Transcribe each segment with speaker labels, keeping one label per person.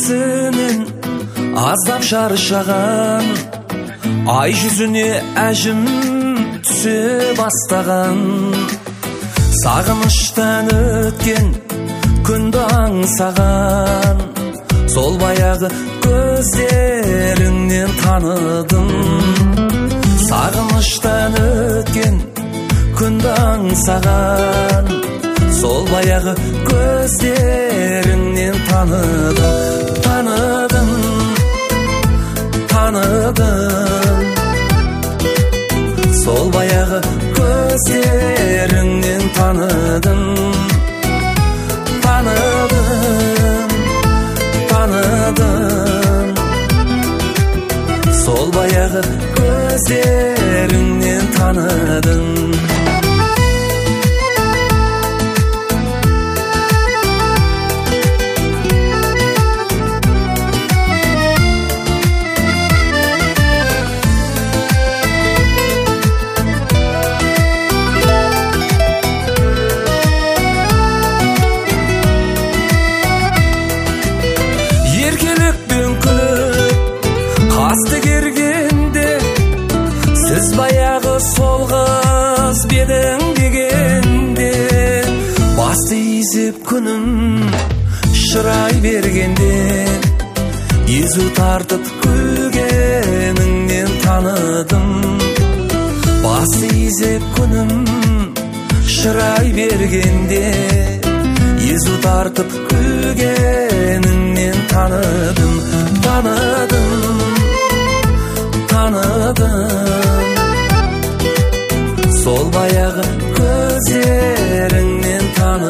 Speaker 1: келбетсінен аздап шаршаған, ай жүзіне әжім түсе бастаған. Сағыныштан өткен күнді аңсаған, сол баяғы көздеріңнен таныдым. Сағыныштан өткен күнді аңсаған, сол баяғы көздеріңнен таныдым. Сол баяғы көздеріңнен таныдым. Сол баяғы көздеріңнен таныдым. Сіз баяғы сол қыз бедің дегенде, басты изеп күнім шырай бергенде, езу тартып күлгеніңнен таныдым. Басты изеп күнім шырай бергенде, езу тартып күлгеніңнен таныдым. Сол баяғы көздеріңнен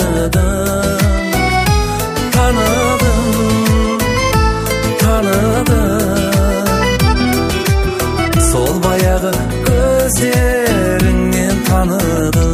Speaker 1: таныдым. Сол баяғы көздеріңнен таныдым.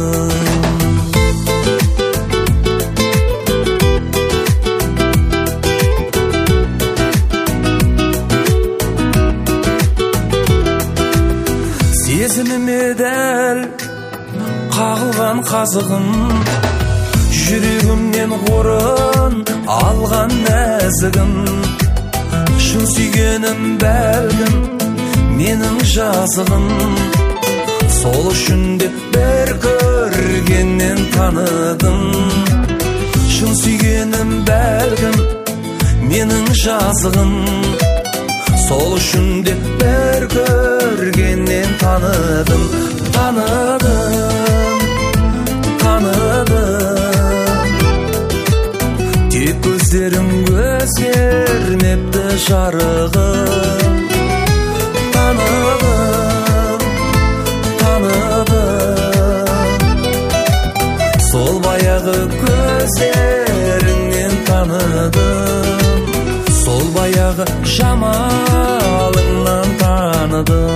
Speaker 1: Сезіміме дәл қағылған қазығым, жүрегімнен орын алған нәзігім. Шын сүйгенім бәлкім менің жазығым, сол үшін де бір көргеннен таныдым. Шын сүйгенім бәлкім менің жазығым, сол үшін де бір көргеннен таныдым. Тек көздерім өзгермепті жарығым. Сол баяғы көздеріңнен таныдым. Сол баяғы жамалыңнан таныдым.